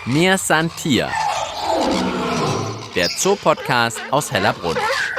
Mir san Tier, der Zoopodcast aus Hellerbrunn.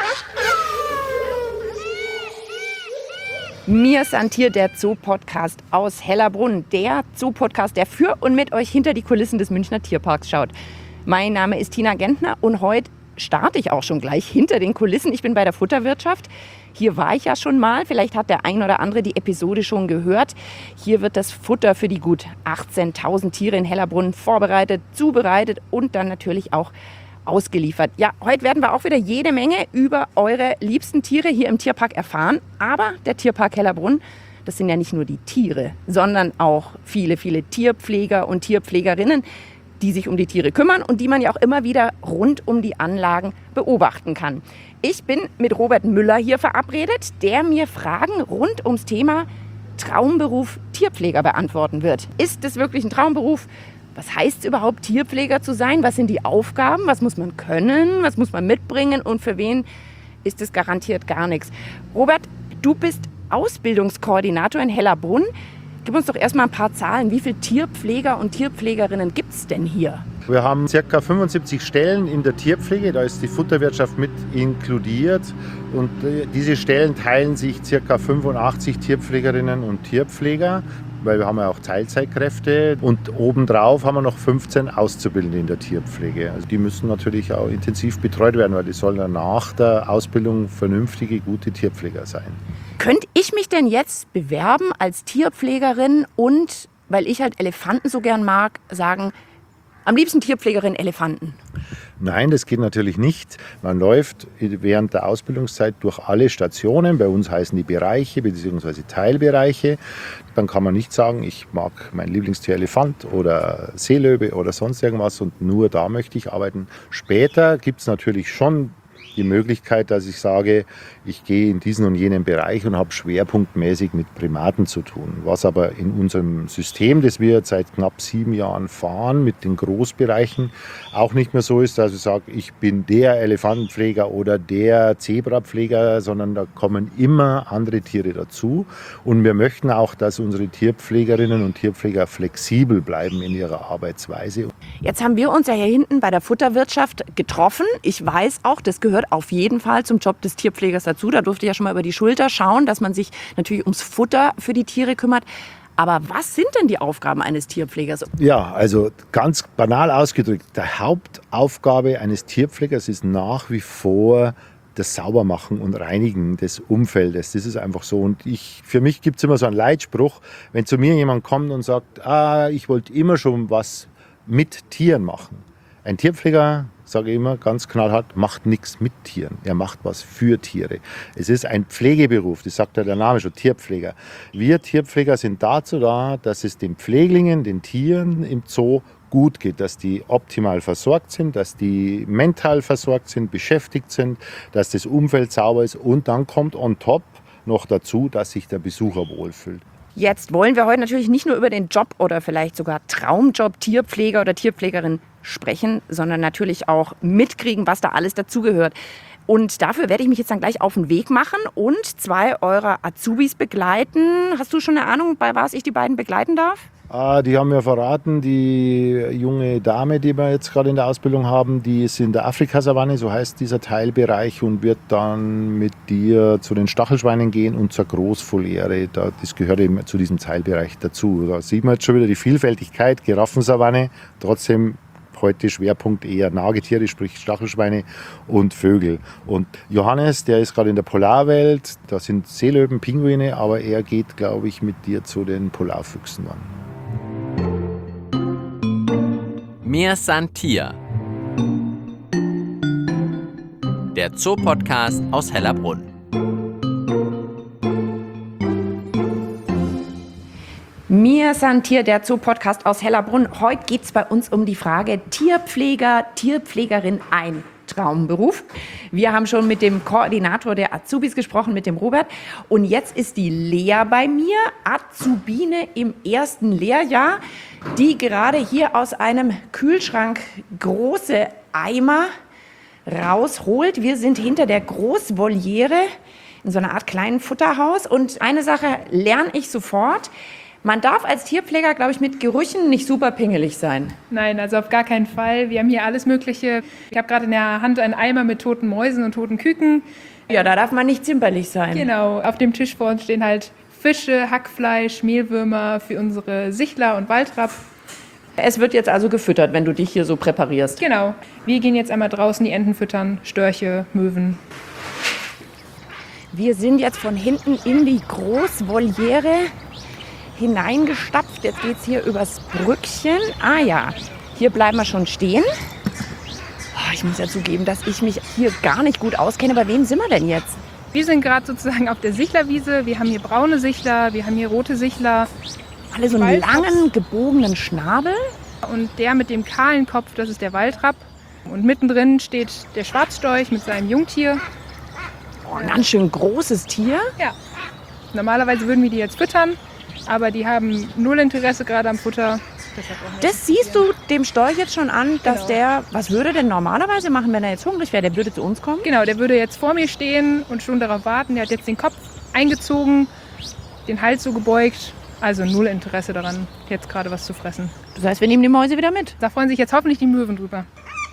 Mir san Tier, der Zoopodcast aus Hellerbrunn. Der Zoopodcast, der für und mit euch hinter die Kulissen des Münchner Tierparks schaut. Mein Name ist Tina Gentner und heute starte ich auch schon gleich hinter den Kulissen. Ich bin bei der Futterwirtschaft. Hier war ich ja schon mal. Vielleicht hat der ein oder andere die Episode schon gehört. Hier wird das Futter für die gut 18.000 Tiere in Hellerbrunn vorbereitet, zubereitet und dann natürlich auch ausgeliefert. Ja, heute werden wir auch wieder jede Menge über eure liebsten Tiere hier im Tierpark erfahren. Aber der Tierpark Hellerbrunn, das sind ja nicht nur die Tiere, sondern auch viele, viele Tierpfleger und Tierpflegerinnen, die sich um die Tiere kümmern und die man ja auch immer wieder rund um die Anlagen beobachten kann. Ich bin mit Robert Müller hier verabredet, der mir Fragen rund ums Thema Traumberuf Tierpfleger beantworten wird. Ist es wirklich ein Traumberuf? Was heißt es überhaupt, Tierpfleger zu sein? Was sind die Aufgaben? Was muss man können? Was muss man mitbringen? Und für wen ist es garantiert gar nichts? Robert, du bist Ausbildungskoordinator in Hellerbrunn. Gib uns doch erstmal ein paar Zahlen. Wie viele Tierpfleger und Tierpflegerinnen gibt es denn hier? Wir haben ca. 75 Stellen in der Tierpflege, da ist die Futterwirtschaft mit inkludiert. Und diese Stellen teilen sich ca. 85 Tierpflegerinnen und Tierpfleger, weil wir haben ja auch Teilzeitkräfte. Und obendrauf haben wir noch 15 Auszubildende in der Tierpflege. Also die müssen natürlich auch intensiv betreut werden, weil die sollen dann nach der Ausbildung vernünftige, gute Tierpfleger sein. Könnte ich mich denn jetzt bewerben als Tierpflegerin und, weil ich halt Elefanten so gern mag, sagen, am liebsten Tierpflegerin Elefanten? Nein, das geht natürlich nicht. Man läuft während der Ausbildungszeit durch alle Stationen. Bei uns heißen die Bereiche bzw. Teilbereiche. Dann kann man nicht sagen, ich mag mein Lieblingstier Elefant oder Seelöwe oder sonst irgendwas und nur da möchte ich arbeiten. Später gibt es natürlich schon die Möglichkeit, dass ich sage, ich gehe in diesen und jenen Bereich und habe schwerpunktmäßig mit Primaten zu tun. Was aber in unserem System, das wir jetzt seit knapp 7 Jahren fahren, mit den Großbereichen, auch nicht mehr so ist, dass ich sage, ich bin der Elefantenpfleger oder der Zebrapfleger, sondern da kommen immer andere Tiere dazu. Und wir möchten auch, dass unsere Tierpflegerinnen und Tierpfleger flexibel bleiben in ihrer Arbeitsweise. Jetzt haben wir uns ja hier hinten bei der Futterwirtschaft getroffen. Ich weiß auch, das gehört auf jeden Fall zum Job des Tierpflegers dazu. Da durfte ich ja schon mal über die Schulter schauen, dass man sich natürlich ums Futter für die Tiere kümmert. Aber was sind denn die Aufgaben eines Tierpflegers? Ja, also ganz banal ausgedrückt, die Hauptaufgabe eines Tierpflegers ist nach wie vor das Saubermachen und Reinigen des Umfeldes. Das ist einfach so. Und für mich gibt es immer so einen Leitspruch, wenn zu mir jemand kommt und sagt, ich wollte immer schon was mit Tieren machen. Ein Tierpfleger, sage ich immer ganz knallhart, macht nichts mit Tieren. Er macht was für Tiere. Es ist ein Pflegeberuf, das sagt ja der Name schon, Tierpfleger. Wir Tierpfleger sind dazu da, dass es den Pfleglingen, den Tieren im Zoo gut geht, dass die optimal versorgt sind, dass die mental versorgt sind, beschäftigt sind, dass das Umfeld sauber ist und dann kommt on top noch dazu, dass sich der Besucher wohlfühlt. Jetzt wollen wir heute natürlich nicht nur über den Job oder vielleicht sogar Traumjob Tierpfleger oder Tierpflegerin sprechen, sondern natürlich auch mitkriegen, was da alles dazugehört. Und dafür werde ich mich jetzt dann gleich auf den Weg machen und 2 eurer Azubis begleiten. Hast du schon eine Ahnung, bei was ich die beiden begleiten darf? Die haben mir verraten, die junge Dame, die wir jetzt gerade in der Ausbildung haben, die ist in der Afrikasavanne, so heißt dieser Teilbereich, und wird dann mit dir zu den Stachelschweinen gehen und zur Großvoliere. Das gehört eben zu diesem Teilbereich dazu. Da sieht man jetzt schon wieder die Vielfältigkeit, Giraffensavanne, trotzdem heute Schwerpunkt eher Nagetiere, sprich Stachelschweine und Vögel. Und Johannes, der ist gerade in der Polarwelt, da sind Seelöwen, Pinguine, aber er geht, glaube ich, mit dir zu den Polarfüchsen dann. Mir san Tier, der Zoopodcast aus Hellerbrunn. Mir san Tier, der Zoopodcast aus Hellerbrunn. Heute geht es bei uns um die Frage Tierpfleger, Tierpflegerin, ein Traumberuf. Wir haben schon mit dem Koordinator der Azubis gesprochen, mit dem Robert. Und jetzt ist die Lea bei mir, Azubine im 1. Lehrjahr, die gerade hier aus einem Kühlschrank große Eimer rausholt. Wir sind hinter der Großvoliere in so einer Art kleinen Futterhaus. Und eine Sache lerne ich sofort: Man darf als Tierpfleger, glaube ich, mit Gerüchen nicht super pingelig sein. Nein, also auf gar keinen Fall. Wir haben hier alles Mögliche. Ich habe gerade in der Hand einen Eimer mit toten Mäusen und toten Küken. Ja, da darf man nicht zimperlich sein. Genau, auf dem Tisch vor uns stehen halt Fische, Hackfleisch, Mehlwürmer für unsere Sichler und Waldrapp. Es wird jetzt also gefüttert, wenn du dich hier so präparierst. Genau, wir gehen jetzt einmal draußen die Enten füttern, Störche, Möwen. Wir sind jetzt von hinten in die Großvoliere hineingestapft. Jetzt geht es hier übers Brückchen. Ah ja, hier bleiben wir schon stehen. Oh, ich muss ja zugeben, dass ich mich hier gar nicht gut auskenne. Bei wem sind wir denn jetzt? Wir sind gerade sozusagen auf der Sichlerwiese. Wir haben hier braune Sichler, wir haben hier rote Sichler. Alle so einen langen, gebogenen Schnabel. Und der mit dem kahlen Kopf, das ist der Waldrapp. Und mittendrin steht der Schwarzstorch mit seinem Jungtier. Oh, ein ganz schön großes Tier. Ja, normalerweise würden wir die jetzt füttern, aber die haben null Interesse gerade am Futter. Das siehst du dem Storch jetzt schon an, dass Genau. der, was würde denn normalerweise machen, wenn er jetzt hungrig wäre? Der würde zu uns kommen? Genau, der würde jetzt vor mir stehen und schon darauf warten. Der hat jetzt den Kopf eingezogen, den Hals so gebeugt. Also null Interesse daran, jetzt gerade was zu fressen. Das heißt, wir nehmen die Mäuse wieder mit. Da freuen sich jetzt hoffentlich die Möwen drüber.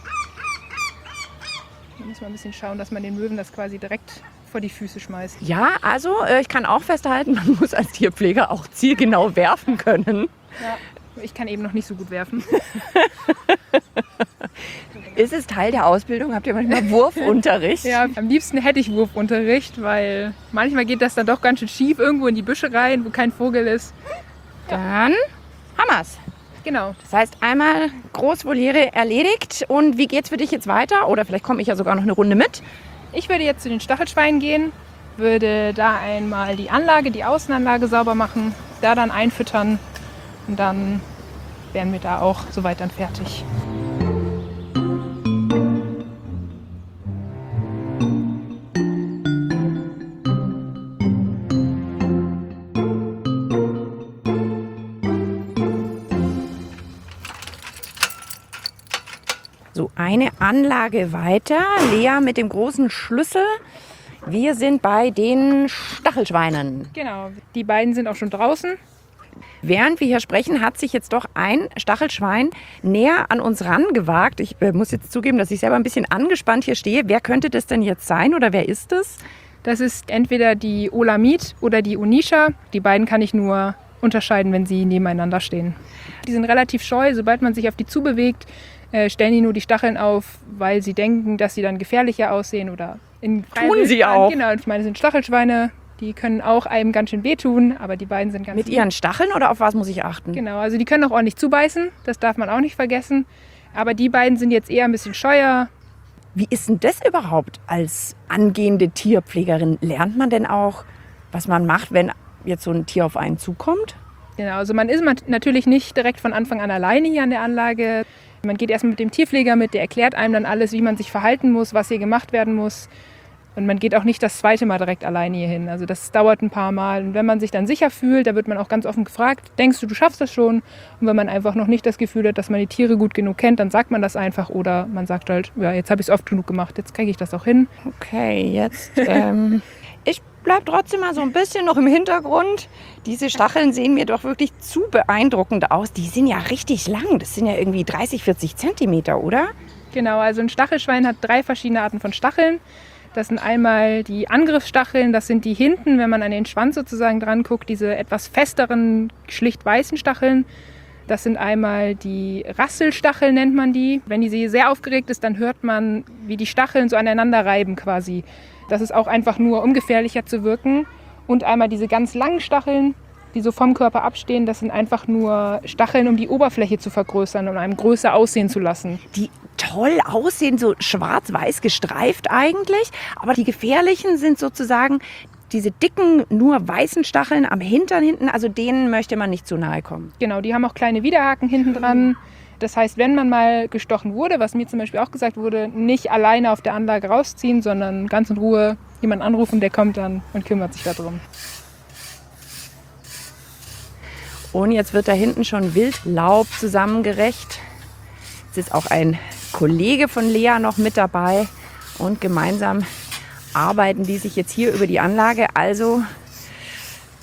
Da muss man ein bisschen schauen, dass man den Möwen das quasi direkt vor die Füße schmeißt. Ja, also ich kann auch festhalten, man muss als Tierpfleger auch zielgenau werfen können. Ja, ich kann eben noch nicht so gut werfen. Ist es Teil der Ausbildung? Habt ihr manchmal Wurfunterricht? Ja, am liebsten hätte ich Wurfunterricht, weil manchmal geht das dann doch ganz schön schief irgendwo in die Büsche rein, wo kein Vogel ist. Dann haben wir's. Genau. Das heißt, einmal Großvoliere erledigt. Und wie geht's für dich jetzt weiter? Oder vielleicht komme ich ja sogar noch eine Runde mit. Ich würde jetzt zu den Stachelschweinen gehen, würde da einmal die Anlage, die Außenanlage sauber machen, da dann einfüttern und dann wären wir da auch soweit dann fertig. So, eine Anlage weiter. Lea mit dem großen Schlüssel. Wir sind bei den Stachelschweinen. Genau, die beiden sind auch schon draußen. Während wir hier sprechen, hat sich jetzt doch ein Stachelschwein näher an uns rangewagt. Ich muss jetzt zugeben, dass ich selber ein bisschen angespannt hier stehe. Wer könnte das denn jetzt sein oder wer ist es? Das ist entweder die Olamid oder die Unisha. Die beiden kann ich nur unterscheiden, wenn sie nebeneinander stehen. Die sind relativ scheu, sobald man sich auf die zubewegt, stellen die nur die Stacheln auf, weil sie denken, dass sie dann gefährlicher aussehen oder in Tun sie auch. Genau, ich meine, das sind Stachelschweine, die können auch einem ganz schön wehtun, aber die beiden sind ganz Mit lieb. ihren Stacheln oder auf was muss ich achten? Genau, also die können auch ordentlich zubeißen, das darf man auch nicht vergessen. Aber die beiden sind jetzt eher ein bisschen scheuer. Wie ist denn das überhaupt als angehende Tierpflegerin? Lernt man denn auch, was man macht, wenn jetzt so ein Tier auf einen zukommt? Genau, also man ist natürlich nicht direkt von Anfang an alleine hier an der Anlage. Man geht erstmal mit dem Tierpfleger mit, der erklärt einem dann alles, wie man sich verhalten muss, was hier gemacht werden muss. Und man geht auch nicht das zweite Mal direkt alleine hier hin. Also das dauert ein paar Mal. Und wenn man sich dann sicher fühlt, da wird man auch ganz offen gefragt, denkst du, du schaffst das schon? Und wenn man einfach noch nicht das Gefühl hat, dass man die Tiere gut genug kennt, dann sagt man das einfach. Oder man sagt halt, ja, jetzt habe ich es oft genug gemacht, jetzt kriege ich das auch hin. Okay, jetzt. Ich bleibe trotzdem mal so ein bisschen noch im Hintergrund. Diese Stacheln sehen mir doch wirklich zu beeindruckend aus. Die sind ja richtig lang. Das sind ja irgendwie 30, 40 Zentimeter, oder? Genau, also ein Stachelschwein hat 3 verschiedene Arten von Stacheln. Das sind einmal die Angriffsstacheln, das sind die hinten, wenn man an den Schwanz sozusagen dran guckt, diese etwas festeren, schlicht weißen Stacheln. Das sind einmal die Rasselstacheln, nennt man die. Wenn die sehr aufgeregt ist, dann hört man, wie die Stacheln so aneinander reiben quasi. Das ist auch einfach nur, um gefährlicher zu wirken. Und einmal diese ganz langen Stacheln, die so vom Körper abstehen, das sind einfach nur Stacheln, um die Oberfläche zu vergrößern und einem größer aussehen zu lassen. Die toll aussehen, so schwarz-weiß gestreift eigentlich. Aber die gefährlichen sind sozusagen diese dicken, nur weißen Stacheln am Hintern hinten. Also denen möchte man nicht zu nahe kommen. Genau, die haben auch kleine Widerhaken hinten dran. Das heißt, wenn man mal gestochen wurde, was mir zum Beispiel auch gesagt wurde, nicht alleine auf der Anlage rausziehen, sondern ganz in Ruhe jemanden anrufen, der kommt dann und kümmert sich darum. Und jetzt wird da hinten schon Wildlaub zusammengerecht. Jetzt ist auch ein Kollege von Lea noch mit dabei. Und gemeinsam arbeiten die sich jetzt hier über die Anlage. Also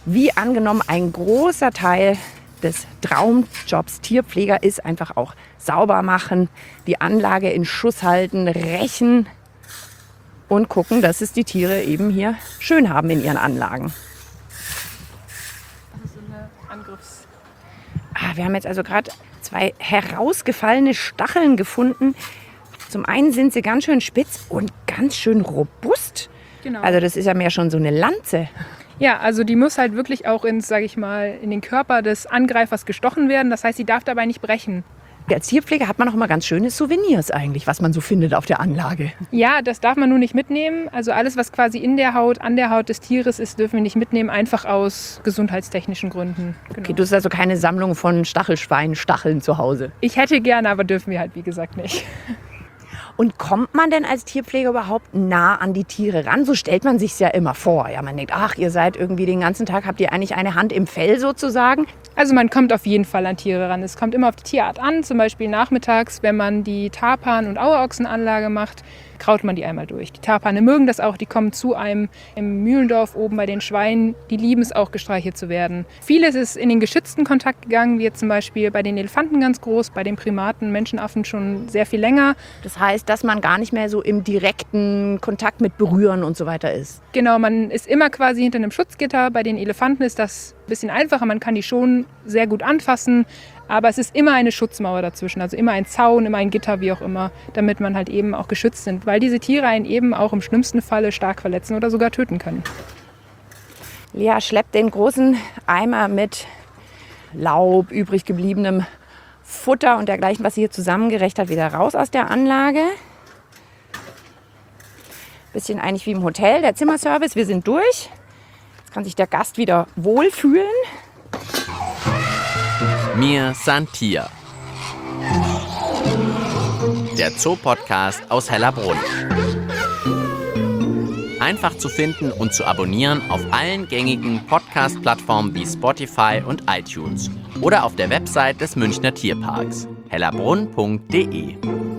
Wie angenommen, ein großer Teil des Traumjobs Tierpfleger ist einfach auch sauber machen, die Anlage in Schuss halten, rächen und gucken, dass es die Tiere eben hier schön haben in ihren Anlagen. Das ist so eine Angriffs... Wir haben jetzt also gerade 2 herausgefallene Stacheln gefunden. Zum einen sind sie ganz schön spitz und ganz schön robust. Genau. Also das ist ja mehr schon so eine Lanze. Ja, also die muss halt wirklich auch ins, sage ich mal, in den Körper des Angreifers gestochen werden. Das heißt, sie darf dabei nicht brechen. Als Tierpfleger hat man auch immer ganz schöne Souvenirs eigentlich, was man so findet auf der Anlage. Ja, das darf man nur nicht mitnehmen. Also alles, was quasi in der Haut, an der Haut des Tieres ist, dürfen wir nicht mitnehmen, einfach aus gesundheitstechnischen Gründen. Genau. Okay, du hast also keine Sammlung von Stachelschwein-Stacheln zu Hause. Ich hätte gerne, aber dürfen wir halt, wie gesagt, nicht. Und kommt man denn als Tierpfleger überhaupt nah an die Tiere ran? So stellt man sich's ja immer vor. Ja, man denkt, ach, ihr seid irgendwie den ganzen Tag, habt ihr eigentlich eine Hand im Fell sozusagen? Also man kommt auf jeden Fall an Tiere ran. Es kommt immer auf die Tierart an. Zum Beispiel nachmittags, wenn man die Tarpan- und Auerochsenanlage macht, kraut man die einmal durch. Die Tarpane mögen das auch, die kommen zu einem im Mühlendorf oben bei den Schweinen. Die lieben es auch, gestreichelt zu werden. Vieles ist in den geschützten Kontakt gegangen, wie jetzt zum Beispiel bei den Elefanten ganz groß, bei den Primaten, Menschenaffen schon sehr viel länger. Das heißt, dass man gar nicht mehr so im direkten Kontakt mit Berühren und so weiter ist. Genau, man ist immer quasi hinter einem Schutzgitter. Bei den Elefanten ist das ein bisschen einfacher, man kann die schon sehr gut anfassen. Aber es ist immer eine Schutzmauer dazwischen, also immer ein Zaun, immer ein Gitter, wie auch immer, damit man halt eben auch geschützt sind, weil diese Tiere einen eben auch im schlimmsten Falle stark verletzen oder sogar töten können. Lea schleppt den großen Eimer mit Laub, übrig gebliebenem Futter und dergleichen, was sie hier zusammengerecht hat, wieder raus aus der Anlage. Bisschen eigentlich wie im Hotel, der Zimmerservice, wir sind durch. Jetzt kann sich der Gast wieder wohlfühlen. Mir san Tier. Der Zoo-Podcast aus Hellerbrunn. Einfach zu finden und zu abonnieren auf allen gängigen Podcast-Plattformen wie Spotify und iTunes oder auf der Website des Münchner Tierparks hellerbrunn.de.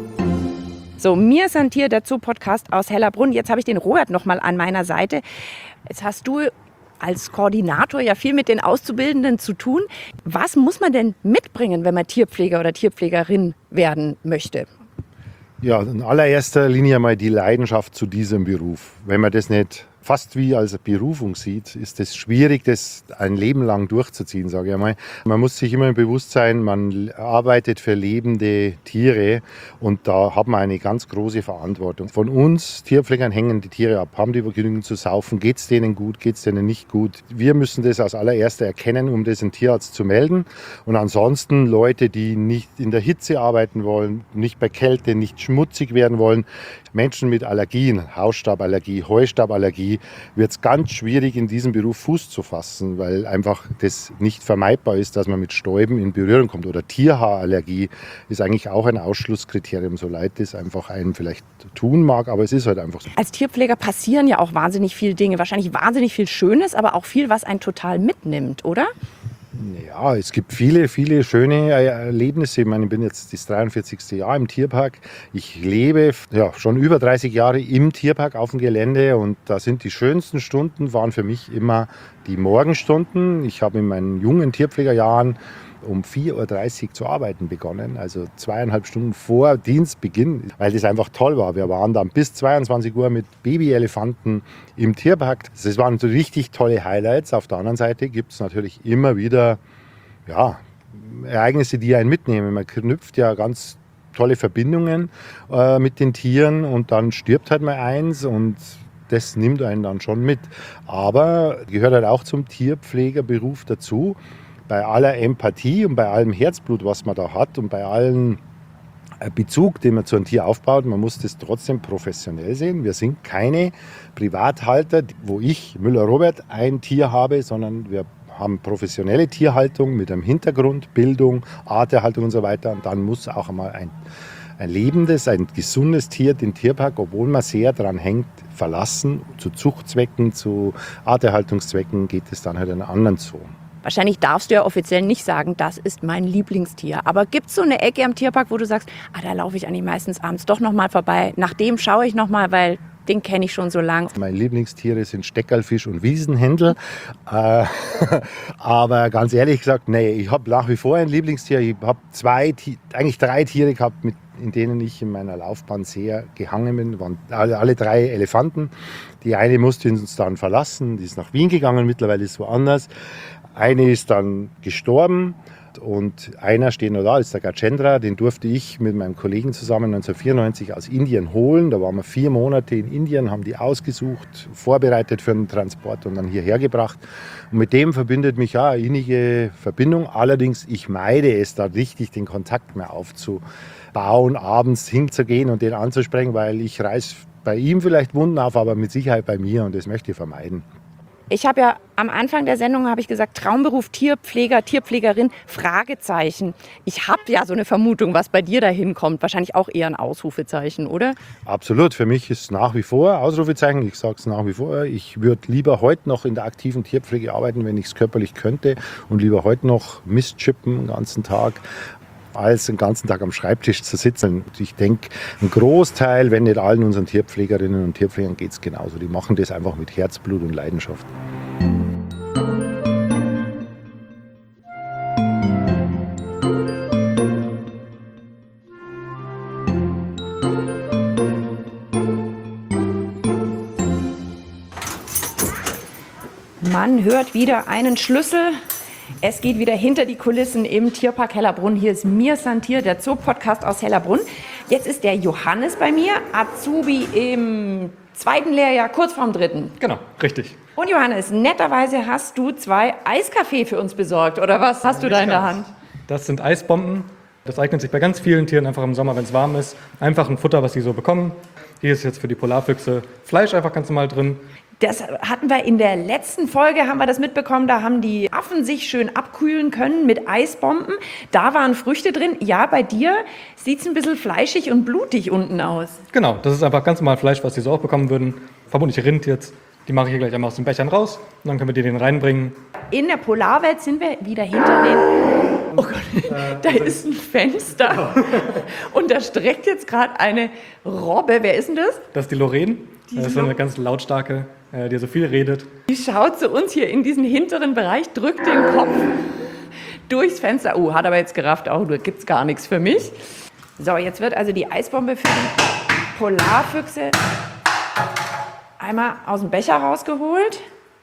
So, Mir san Tier, der Zoo-Podcast aus Hellerbrunn. Jetzt habe ich den Robert noch mal an meiner Seite. Jetzt hast du als Koordinator ja viel mit den Auszubildenden zu tun. Was muss man denn mitbringen, wenn man Tierpfleger oder Tierpflegerin werden möchte? Ja, in allererster Linie mal die Leidenschaft zu diesem Beruf. Wenn man das nicht fast wie als Berufung sieht, ist es schwierig, das ein Leben lang durchzuziehen, sage ich einmal. Man muss sich immer bewusst sein, man arbeitet für lebende Tiere und da hat man eine ganz große Verantwortung. Von uns Tierpflegern hängen die Tiere ab. Haben die genügend zu saufen? Geht es denen gut? Geht es denen nicht gut? Wir müssen das als allererster erkennen, um das dem Tierarzt zu melden. Und ansonsten Leute, die nicht in der Hitze arbeiten wollen, nicht bei Kälte, nicht schmutzig werden wollen, Menschen mit Allergien, Hausstauballergie, Heustauballergie, wird es ganz schwierig, in diesem Beruf Fuß zu fassen, weil einfach das nicht vermeidbar ist, dass man mit Stäuben in Berührung kommt. Oder Tierhaarallergie ist eigentlich auch ein Ausschlusskriterium, so leid das einfach einem vielleicht tun mag, aber es ist halt einfach so. Als Tierpfleger passieren ja auch wahnsinnig viele Dinge, wahrscheinlich wahnsinnig viel Schönes, aber auch viel, was einen total mitnimmt, oder? Ja, es gibt viele, viele schöne Erlebnisse. Ich meine, ich bin jetzt das 43. Jahr im Tierpark. Ich lebe schon über 30 Jahre im Tierpark auf dem Gelände und da sind die schönsten Stunden, waren für mich immer die Morgenstunden. Ich habe in meinen jungen Tierpflegerjahren um 4.30 Uhr zu arbeiten begonnen, also 2,5 Stunden vor Dienstbeginn, weil das einfach toll war. Wir waren dann bis 22 Uhr mit Babyelefanten im Tierpark. Das waren so richtig tolle Highlights. Auf der anderen Seite gibt es natürlich immer wieder Ereignisse, die einen mitnehmen. Man knüpft ja ganz tolle Verbindungen mit den Tieren und dann stirbt halt mal eins und das nimmt einen dann schon mit. Aber gehört halt auch zum Tierpflegerberuf dazu. Bei aller Empathie und bei allem Herzblut, was man da hat und bei allem Bezug, den man zu einem Tier aufbaut, man muss das trotzdem professionell sehen. Wir sind keine Privathalter, wo ich, Müller-Robert, ein Tier habe, sondern wir haben professionelle Tierhaltung mit einem Hintergrund, Bildung, Arterhaltung und so weiter. Und dann muss auch einmal ein lebendes, ein gesundes Tier den Tierpark, obwohl man sehr daran hängt, verlassen. Zu Zuchtzwecken, zu Arterhaltungszwecken geht es dann halt einen anderen Zoo. Wahrscheinlich darfst du ja offiziell nicht sagen, das ist mein Lieblingstier. Aber gibt es so eine Ecke am Tierpark, wo du sagst, da laufe ich eigentlich meistens abends doch noch mal vorbei. Nach dem schaue ich noch mal, weil Den kenne ich schon so lange. Meine Lieblingstiere sind Steckerlfisch und Wiesenhändel. Aber ganz ehrlich gesagt, nee, ich habe nach wie vor ein Lieblingstier. Ich habe eigentlich 3 Tiere gehabt, in denen ich in meiner Laufbahn sehr gehangen bin. Waren alle 3 Elefanten. Die eine musste uns dann verlassen, die ist nach Wien gegangen, mittlerweile ist es woanders. Eine ist dann gestorben. Und einer steht noch da, ist der Gajendra, den durfte ich mit meinem Kollegen zusammen 1994 aus Indien holen. Da waren wir 4 Monate in Indien, haben die ausgesucht, vorbereitet für den Transport und dann hierher gebracht. Und mit dem verbindet mich ja eine innige Verbindung. Allerdings, ich meide es da richtig, den Kontakt mehr aufzubauen, abends hinzugehen und den anzusprechen, weil ich reiß bei ihm vielleicht Wunden auf, aber mit Sicherheit bei mir und das möchte ich vermeiden. Ich habe ja am Anfang der Sendung gesagt, Traumberuf Tierpfleger, Tierpflegerin, Fragezeichen. Ich habe ja so eine Vermutung, was bei dir dahin kommt. Wahrscheinlich auch eher ein Ausrufezeichen, oder? Absolut. Für mich ist es nach wie vor Ausrufezeichen. Ich sage es nach wie vor. Ich würde lieber heute noch in der aktiven Tierpflege arbeiten, wenn ich es körperlich könnte. Und lieber heute noch Mist chippen den ganzen Tag, als den ganzen Tag am Schreibtisch zu sitzen. Und ich denke, ein Großteil, wenn nicht allen unseren Tierpflegerinnen und Tierpflegern geht es genauso. Die machen das einfach mit Herzblut und Leidenschaft. Man hört wieder einen Schlüssel. Es geht wieder hinter die Kulissen im Tierpark Hellerbrunn. Hier ist Mir Santier, der Zoo-Podcast aus Hellerbrunn. Jetzt ist der Johannes bei mir, Azubi im 2. Lehrjahr, kurz vorm 3. Genau, richtig. Und Johannes, netterweise hast du 2 Eiskaffee für uns besorgt, oder was hast du da in der Hand? Das sind Eisbomben. Das eignet sich bei ganz vielen Tieren einfach im Sommer, wenn es warm ist. Einfach ein Futter, was sie so bekommen. Hier ist jetzt für die Polarfüchse Fleisch einfach ganz normal drin. Das hatten wir in der letzten Folge, haben wir das mitbekommen, da haben die Affen sich schön abkühlen können mit Eisbomben. Da waren Früchte drin. Ja, bei dir sieht es ein bisschen fleischig und blutig unten aus. Genau, das ist einfach ganz normal Fleisch, was sie so auch bekommen würden. Vermutlich Rind jetzt. Die mache ich hier gleich einmal aus den Bechern raus und dann können wir die den reinbringen. In der Polarwelt sind wir wieder hinter den... Oh Gott, da ist ein Fenster. Und da streckt jetzt gerade eine Robbe. Wer ist denn das? Das ist die Lorraine. Das ist so eine ganz lautstarke, die so viel redet. Die schaut zu uns hier in diesen hinteren Bereich, drückt den Kopf durchs Fenster. Oh, hat aber jetzt gerafft, da gibt es gar nichts für mich. So, jetzt wird also die Eisbombe für die Polarfüchse einmal aus dem Becher rausgeholt.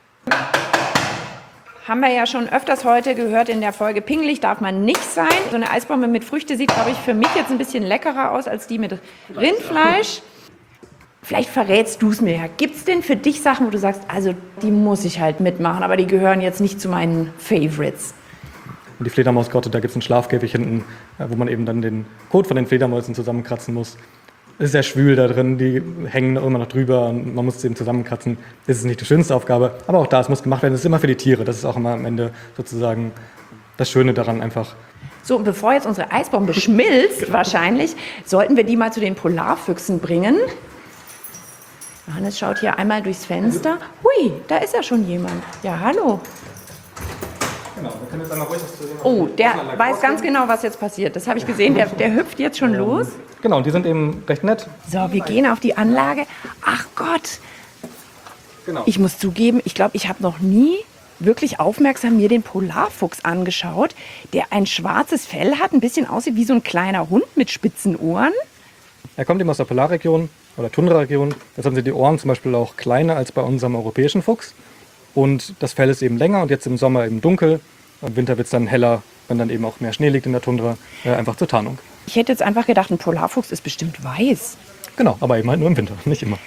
Haben wir ja schon öfters heute gehört in der Folge, pingelig darf man nicht sein. So eine Eisbombe mit Früchte sieht, glaube ich, für mich jetzt ein bisschen leckerer aus als die mit Rindfleisch. Vielleicht verrätst du es mir ja. Gibt es denn für dich Sachen, wo du sagst, also die muss ich halt mitmachen, aber die gehören jetzt nicht zu meinen Favorites? Und die Fledermausgrotte, da gibt es einen Schlafkäfig hinten, wo man eben dann den Kot von den Fledermäusen zusammenkratzen muss. Es ist sehr schwül da drin, die hängen immer noch drüber und man muss es eben zusammenkratzen. Das ist nicht die schönste Aufgabe, aber auch da, es muss gemacht werden. Das ist immer für die Tiere, das ist auch immer am Ende sozusagen das Schöne daran einfach. So, und bevor jetzt unsere Eisbombe schmilzt, wahrscheinlich, sollten wir die mal zu den Polarfüchsen bringen. Johannes schaut hier einmal durchs Fenster. Hui, da ist ja schon jemand. Ja, hallo. Genau, wir können jetzt einmal ruhig was zu sehen. Oh, der weiß ganz genau, was jetzt passiert. Das habe ich gesehen. Der hüpft jetzt schon los. Genau, die sind eben recht nett. So, wir gehen auf die Anlage. Ach Gott. Genau. Ich muss zugeben, ich glaube, ich habe noch nie wirklich aufmerksam mir den Polarfuchs angeschaut, der ein schwarzes Fell hat, ein bisschen aussieht wie so ein kleiner Hund mit spitzen Ohren. Er kommt eben aus der Polarregion oder Tundraregion. Deshalb sind die Ohren zum Beispiel auch kleiner als bei unserem europäischen Fuchs. Und das Fell ist eben länger und jetzt im Sommer eben dunkel. Im Winter wird es dann heller, wenn dann eben auch mehr Schnee liegt in der Tundra, einfach zur Tarnung. Ich hätte jetzt einfach gedacht, ein Polarfuchs ist bestimmt weiß. Genau, aber eben halt nur im Winter, nicht immer.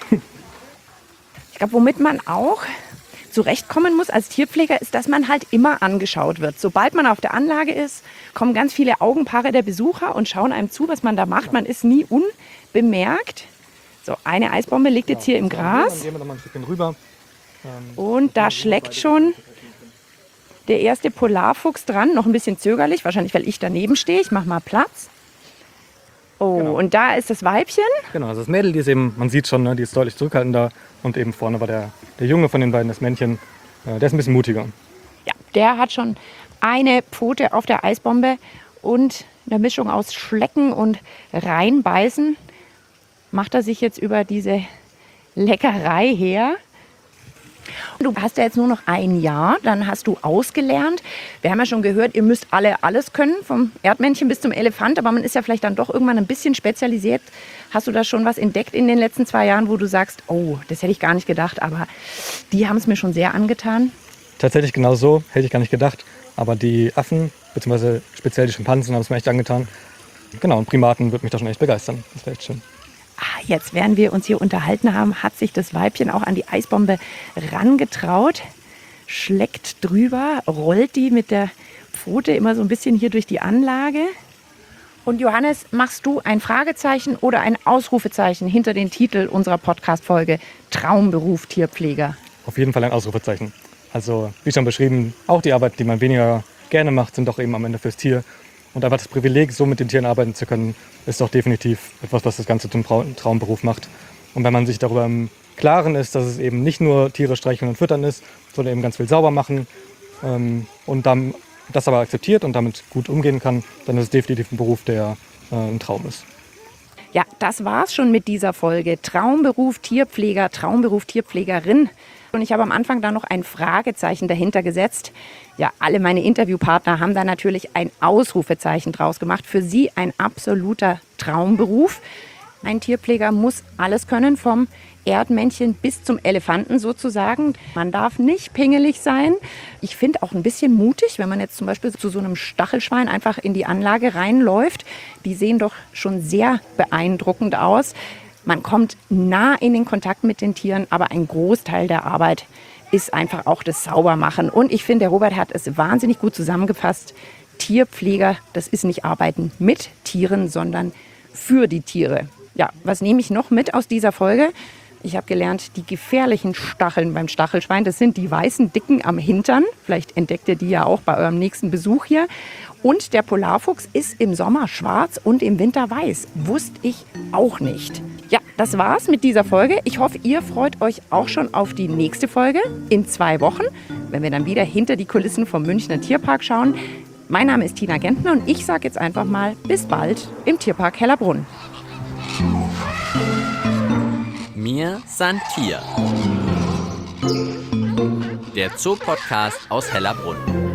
Ich glaube, womit man auch zurechtkommen muss als Tierpfleger, ist, dass man halt immer angeschaut wird. Sobald man auf der Anlage ist, kommen ganz viele Augenpaare der Besucher und schauen einem zu, was man da macht. Man ist nie unbemerkt. So, eine Eisbombe liegt jetzt hier im Gras. Dann gehen wir noch mal ein Stückchen rüber. Und da schlägt schon der erste Polarfuchs dran. Noch ein bisschen zögerlich, wahrscheinlich, weil ich daneben stehe. Ich mache mal Platz. Oh, genau. Und da ist das Weibchen. Genau, also das Mädel, die ist eben, man sieht schon, ne, die ist deutlich zurückhaltender. Und eben vorne war der Junge von den beiden, das Männchen. Der ist ein bisschen mutiger. Ja, der hat schon eine Pfote auf der Eisbombe und eine Mischung aus Schlecken und Reinbeißen macht er sich jetzt über diese Leckerei her. Du hast ja jetzt nur noch ein Jahr, dann hast du ausgelernt. Wir haben ja schon gehört, ihr müsst alle alles können, vom Erdmännchen bis zum Elefant, aber man ist ja vielleicht dann doch irgendwann ein bisschen spezialisiert. Hast du da schon was entdeckt in den letzten 2 Jahren, wo du sagst, oh, das hätte ich gar nicht gedacht, aber die haben es mir schon sehr angetan? Tatsächlich genau so, hätte ich gar nicht gedacht. Aber die Affen, beziehungsweise speziell die Schimpansen, haben es mir echt angetan. Genau, und Primaten würde mich da schon echt begeistern. Das wäre echt schön. Jetzt, während wir uns hier unterhalten haben, hat sich das Weibchen auch an die Eisbombe rangetraut, schleckt drüber, rollt die mit der Pfote immer so ein bisschen hier durch die Anlage. Und Johannes, machst du ein Fragezeichen oder ein Ausrufezeichen hinter den Titel unserer Podcast-Folge Traumberuf Tierpfleger? Auf jeden Fall ein Ausrufezeichen. Also, wie schon beschrieben, auch die Arbeit, die man weniger gerne macht, sind doch eben am Ende fürs Tier. Und einfach das Privileg, so mit den Tieren arbeiten zu können, ist doch definitiv etwas, was das Ganze zum Traumberuf macht. Und wenn man sich darüber im Klaren ist, dass es eben nicht nur Tiere streicheln und füttern ist, sondern eben ganz viel sauber machen und dann das aber akzeptiert und damit gut umgehen kann, dann ist es definitiv ein Beruf, der ein Traum ist. Ja, das war's schon mit dieser Folge. Traumberuf Tierpfleger, Traumberuf Tierpflegerin. Und ich habe am Anfang da noch ein Fragezeichen dahinter gesetzt. Ja, alle meine Interviewpartner haben da natürlich ein Ausrufezeichen draus gemacht. Für sie ein absoluter Traumberuf. Ein Tierpfleger muss alles können, vom Erdmännchen bis zum Elefanten sozusagen. Man darf nicht pingelig sein. Ich finde auch ein bisschen mutig, wenn man jetzt zum Beispiel zu so einem Stachelschwein einfach in die Anlage reinläuft. Die sehen doch schon sehr beeindruckend aus. Man kommt nah in den Kontakt mit den Tieren, aber ein Großteil der Arbeit ist einfach auch das Saubermachen. Und ich finde, der Robert hat es wahnsinnig gut zusammengefasst. Tierpfleger, das ist nicht Arbeiten mit Tieren, sondern für die Tiere. Ja, was nehme ich noch mit aus dieser Folge? Ich habe gelernt, die gefährlichen Stacheln beim Stachelschwein, das sind die weißen Dicken am Hintern. Vielleicht entdeckt ihr die ja auch bei eurem nächsten Besuch hier. Und der Polarfuchs ist im Sommer schwarz und im Winter weiß. Wusste ich auch nicht. Ja, das war's mit dieser Folge. Ich hoffe, ihr freut euch auch schon auf die nächste Folge in 2 Wochen, wenn wir dann wieder hinter die Kulissen vom Münchner Tierpark schauen. Mein Name ist Tina Gentner und ich sage jetzt einfach mal bis bald im Tierpark Hellerbrunn. Mir san Tier. Der Zoo-Podcast aus Hellerbrunn.